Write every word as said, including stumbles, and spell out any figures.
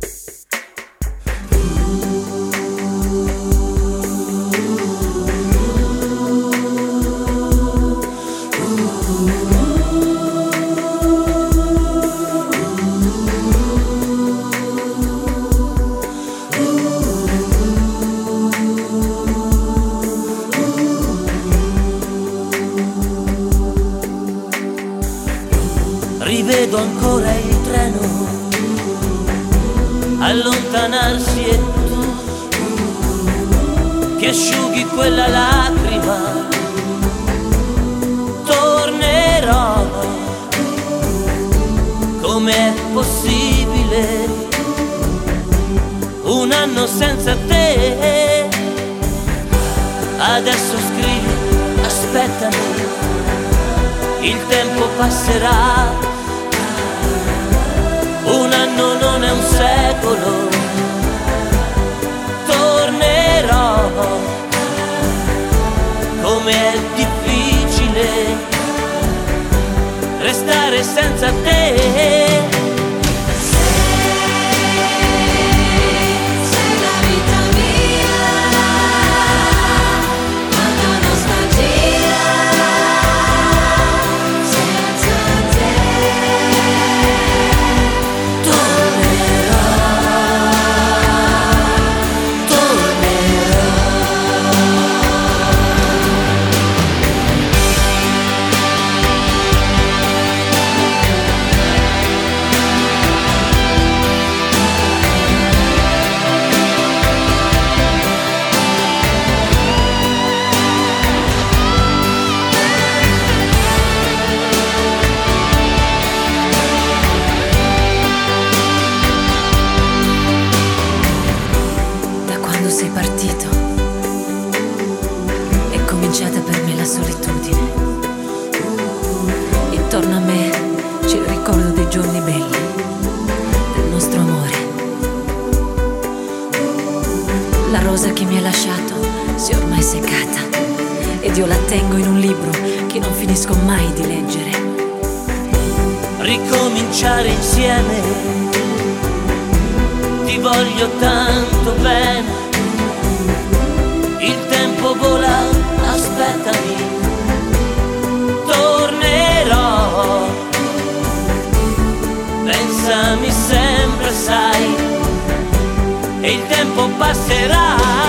Rivedo ancora il treno allontanarsi e tu che asciughi quella lacrima. Tornerò, com'è possibile un anno senza te? Adesso scrivi, aspettami, il tempo passerà. Un anno non è un secolo, tornerò, com'è difficile restare senza te. Sei partito, è cominciata per me la solitudine. Intorno a me c'è il ricordo dei giorni belli, del nostro amore. La rosa che mi hai lasciato si è ormai seccata ed io la tengo in un libro che non finisco mai di leggere. Ricominciare insieme, ti voglio tanto bene. Il tempo vola, aspettami, tornerò. Pensami sempre, sai, e il tempo passerà.